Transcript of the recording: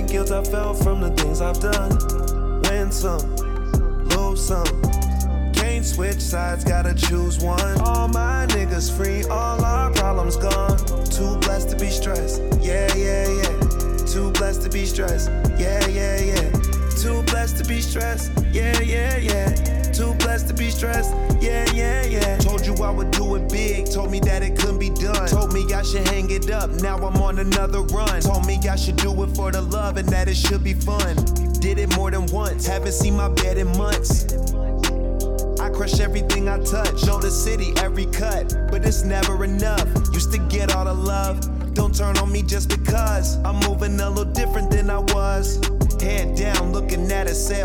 guilt I felt from the things I've done. Win some, lose some. Can't switch sides, gotta choose one. All my niggas free, all our problems gone. Too blessed to be stressed, yeah, yeah, yeah. Too blessed to be stressed, yeah, yeah, yeah. Too blessed to be stressed, yeah, yeah, yeah. Too blessed to be stressed, yeah, yeah, yeah. Told you I would do it big, told me that it couldn't be done. Told me I should hang it up, now I'm on another run. Told me I should do it for the love and that it should be fun. Did it more than once, haven't seen my bed in months. I crush everything I touch, know the city, every cut, but it's never enough. Used to get all the love, don't turn on me just because I'm moving a little different than I was. Head down, looking at a cell.